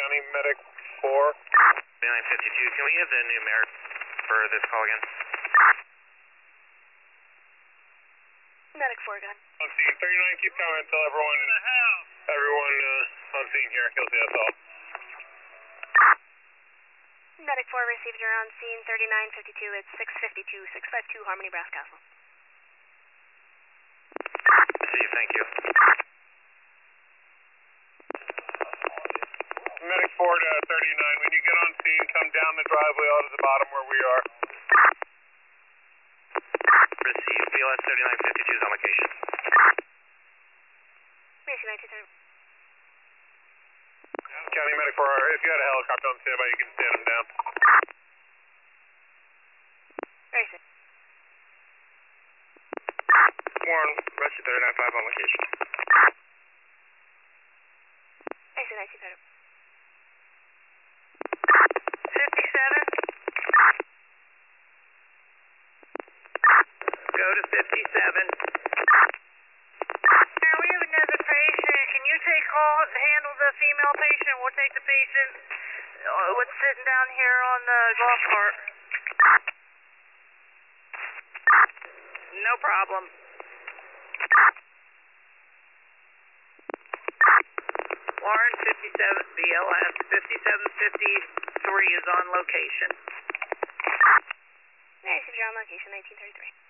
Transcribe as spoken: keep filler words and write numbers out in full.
County Medic four. nine fifty-two, can we have the numeric for this call again? Medic four, gun. On scene, thirty-nine, keep coming until everyone, everyone uh, on scene here, he'll see us all. Medic four received, you're on scene, thirty-nine fifty-two, it's six fifty-two, six fifty-two Harmony Brass Castle. Receive, thank you. Medic four to thirty-nine, when you get on scene, come down the driveway out to the bottom where we are. Receive, B L S thirty-nine fifty-two is on location. Mason nineteen thirty. County Medic four, if you had a helicopter on standby, you can stand him down. Very sick. Warren, Rusty thirty-nine five on location. Mason nineteen thirty. fifty-seven. Go to fifty-seven. Now we have another patient. Can you take call, handle the female patient? We'll take the patient uh, what's sitting down here on the golf cart. No problem. Warren fifty-seven, B L S fifty-seven fifty-three is on location. Mary, you're on location, nineteen thirty-three.